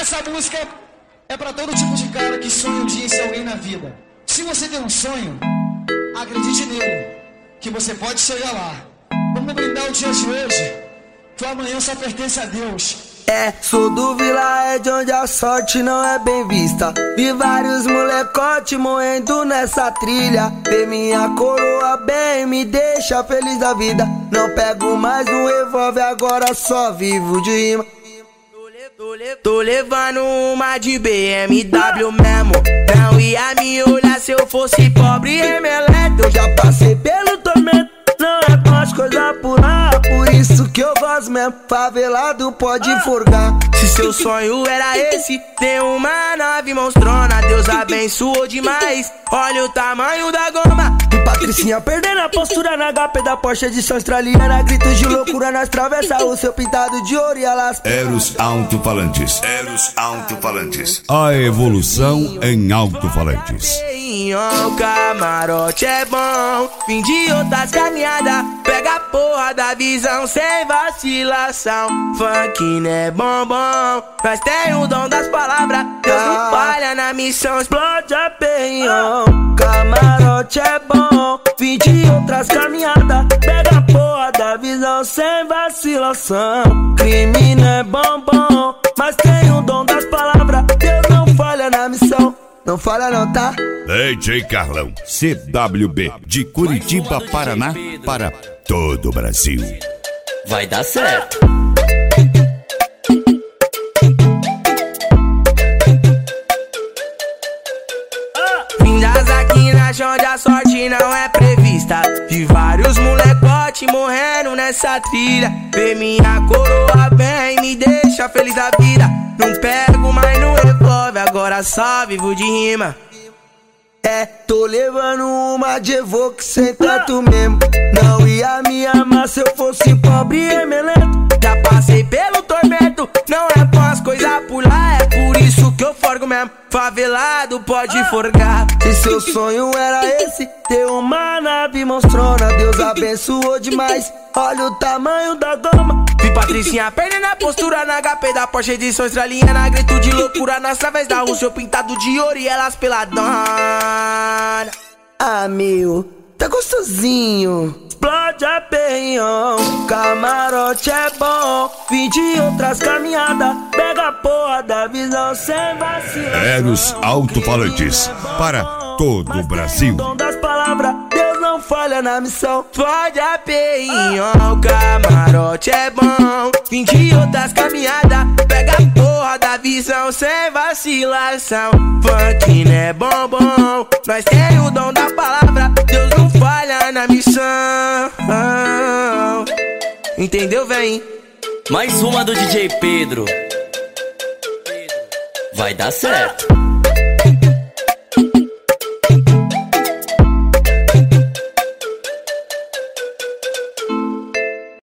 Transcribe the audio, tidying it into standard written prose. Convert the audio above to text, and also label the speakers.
Speaker 1: Essa música é pra todo tipo de cara que sonha um dia em ser alguém na vida. Se você tem um sonho, acredite nele, que você pode chegar lá. Vamos brindar o dia de hoje, que o amanhã só pertence a Deus.
Speaker 2: Sou do Vila Ed, onde a sorte não é bem vista. Vi vários molecote morrendo nessa trilha. Ver minha coroa bem, me deixa feliz da vida. Não pego mais no revólver, agora só vivo de rima. Tô levando uma de BMW mesmo. Não ia me olhar se eu fosse pobre e remeleto. Eu já passei pelo tormento, não é com as coisas por lá. Por isso que eu gosto mesmo, favelado pode forgar. Se seu sonho era esse, ter uma nave monstrona, Deus abençoou demais, olha o tamanho da goma. E Patricinha perdendo a postura na HP da Porsche edição australiana. Gritos de loucura nas travessas, o seu pintado de ouro e elas.
Speaker 3: Eros Alto-Falantes. Eros Alto-Falantes. A evolução em alto-falantes.
Speaker 2: O camarote é bom, fim de outras caminhadas. Pega a porra da visão sem vacilação. Funk é bombom, nós tem o dom das palavras. Deus não falha na missão, explode a penhão. Camarote é bom, fim de outras caminhadas. Pega a porra da visão sem vacilação. Crime não é bombom, mas tem o dom das palavras. Deus não falha na missão, não falha não, tá?
Speaker 3: DJ Carlão, CWB, de Curitiba, Paraná, para todo o Brasil.
Speaker 4: Vai dar certo.
Speaker 2: Vindas aqui na chão onde a sorte não é prevista. Vi vários molecote morrendo nessa trilha. Ver minha coroa bem, me deixa feliz da vida. Não pego mais no revólver, agora só vivo de rima. Tô levando uma de Evoque sem tanto mesmo. Não ia me amar se eu fosse pobre e remelento. Já passei pelo tormento, não é com as coisas por lá. É por isso que eu forgo mesmo, favelado pode forgar. Se seu sonho era esse, ter uma nave monstrona, Deus abençoou demais, olha o tamanho da goma. Vi Patricinha perdendo a postura na HP da Porsche edição australiana. Grito de loucura nas traves da rua, seu pintado de ouro e elas peladona. Ah, meu, tá gostosinho. Explode a penhão, camarote é bom, fim de outras caminhadas. Pega a porra da visão sem vacilação.
Speaker 3: Eros Alto-Falantes, para todo o Brasil.
Speaker 2: Dom das palavras, Deus não falha na missão. Explode a penhão, camarote é bom, fim de outras caminhadas. Pega a porra da visão sem vacilação. Funk é bombom, nós tem o dom da palavra. Deus não falha na missão. Entendeu, véi?
Speaker 4: Mais uma do DJ Pedro. Vai dar certo.